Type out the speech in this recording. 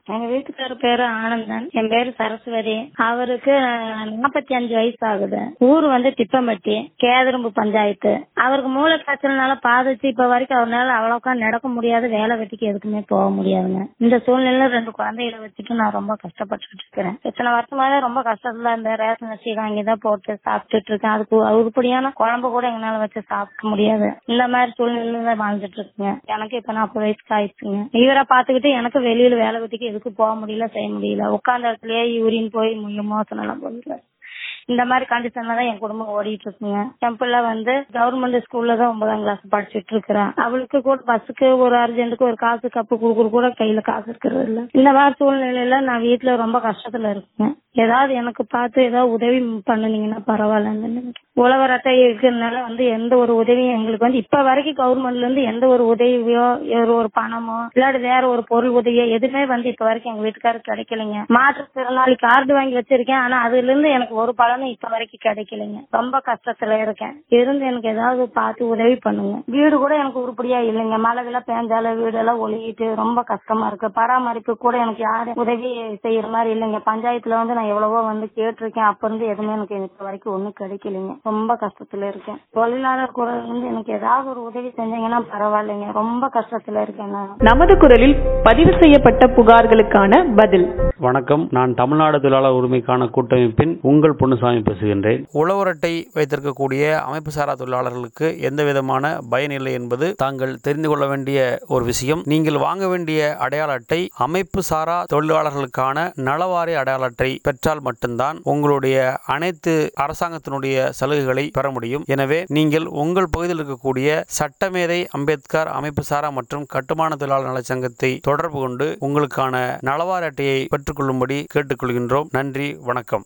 எங்க வீட்டுக்கார பேரு ஆனந்தன், என் பேரு சரஸ்வதி. அவருக்கு 45 வயசு ஆகுது. ஊர் திப்பம்பட்டி, கேதரும்பு பஞ்சாயத்து. அவருக்கு மூளை காய்ச்சல்னால பாதிச்சு இப்ப வரைக்கும் அவரால் அவ்வளவுக்கா நடக்க முடியாது, வேலை வெட்டிக்கு எதுக்குமே போக முடியாதுங்க. இந்த சூழ்நிலையில 2 குழந்தைகளை வச்சுட்டு நான் ரொம்ப கஷ்டப்பட்டு இருக்கிறேன். இத்தனை வருஷமாவே ரொம்ப கஷ்டத்துல இருந்த ரேஷன் அரிசி வாங்கிதான் போட்டு சாப்பிட்டுட்டு இருக்கேன். அதுக்கு உருப்படியான குழம்பு கூட எங்களால வச்சு சாப்பிட முடியாது. இந்த மாதிரி சூழ்நிலையில வாழ்ந்துட்டு இருக்குங்க. எனக்கு இப்ப 40 வயசுக்கு ஆயிடுச்சுங்க. இவரை பாத்துக்கிட்டு எனக்கு வெளியில வேலை வெட்டிக்கு எதுக்கு போக முடியல, செய்ய முடியல. உட்கார்ந்த இடத்துலயே யூரின் போய் மோசனம் எல்லாம் போயிடுற இந்த மாதிரி கண்டிஷன்ல தான் என் குடும்பம் ஓடிட்டு இருக்குங்க. என் பிள்ளை கவர்மெண்ட் ஸ்கூல்ல தான் 9ஆம் கிளாஸ் படிச்சுட்டு இருக்கிறான். அவளுக்கு கூட பஸ்ஸுக்கு ஒரு அர்ஜென்ட்டுக்கு ஒரு காசு கப்பு குடுக்குற கூட கையில காசு இருக்கிறது இல்ல. இந்த மாதிரி சூழ்நிலையில நான் வீட்டுல ரொம்ப கஷ்டத்துல இருக்கேன். ஏதாவது எனக்கு பார்த்து ஏதாவது உதவி பண்ணுனீங்கன்னா பரவாயில்ல. உழவர் அட்டை இருக்கிறதுனால எந்த ஒரு உதவியும் எங்களுக்கு இப்ப வரைக்கும் கவர்மெண்ட்ல இருந்து எந்த ஒரு உதவியோ ஒரு பணமோ இல்லாட்டி வேற ஒரு பொருள் உதவியோ எதுவுமே இப்ப வரைக்கும் எங்க வீட்டுக்காரருக்கு கிடைக்கலைங்க. மாற்றுத்திறனாளி கார்டு வாங்கி வச்சிருக்கேன், ஆனா அதுல இருந்து எனக்கு ஒரு பலனும் இப்ப வரைக்கும் கிடைக்கலைங்க. ரொம்ப கஷ்டத்துல இருக்கேன். இருந்து எனக்கு ஏதாவது பார்த்து உதவி பண்ணுங்க. வீடு கூட எனக்கு உருப்படியா இல்லைங்க. மழைகள்லாம் பேஞ்சால வீடெல்லாம் ஒழுகிட்டு ரொம்ப கஷ்டமா இருக்கு. பராமரிப்பு கூட எனக்கு யாரும் உதவி செய்யற மாதிரி இல்லைங்க. பஞ்சாயத்துல நான் எவ்வளவோ கேட்டிருக்கேன். அப்ப இருந்து எதுவுமே எனக்கு இப்ப வரைக்கும் ஒண்ணும் கிடைக்கலைங்க. ரொம்ப கஷ்டத்துல இருக்கேன். தொழிலாளர் குரல் எனக்கு ஏதாவது ஒரு உதவி செஞ்சீங்கன்னா பரவாயில்லைங்க. ரொம்ப கஷ்டத்துல இருக்கேன். நமது குரலில் பதிவு செய்யப்பட்ட புகார்களுக்கான பதில். வணக்கம், நான் தமிழ்நாடு தொழிலாளர் உரிமைக்கான கூட்டமைப்பின் உங்கள் பொன்னுசாமி பேசுகின்றேன். உழவர் அட்டை வைத்திருக்கக்கூடிய அமைப்பு சாரா தொழிலாளர்களுக்கு எந்த விதமான பயன் இல்லை என்பது தாங்கள் தெரிந்து கொள்ள வேண்டிய ஒரு விஷயம். நீங்கள் வாங்க வேண்டிய அடையாள அட்டை அமைப்பு சாரா தொழிலாளர்களுக்கான நலவாரி அடையாள அட்டை பெற்றால் மட்டும்தான் உங்களுடைய அனைத்து அரசாங்கத்தினுடைய சலுகைகளை பெற முடியும். எனவே நீங்கள் உங்கள் பகுதியில் இருக்கக்கூடிய சட்டமேதை அம்பேத்கர் அமைப்பு சாரா மற்றும் கட்டுமான தொழிலாளர் நலச்சங்கத்தை தொடர்பு கொண்டு உங்களுக்கான நலவாரி அட்டையை பெற்றுக்கொள்ளும்படி கேட்டுக்கொள்கின்றோம். நன்றி, வணக்கம்.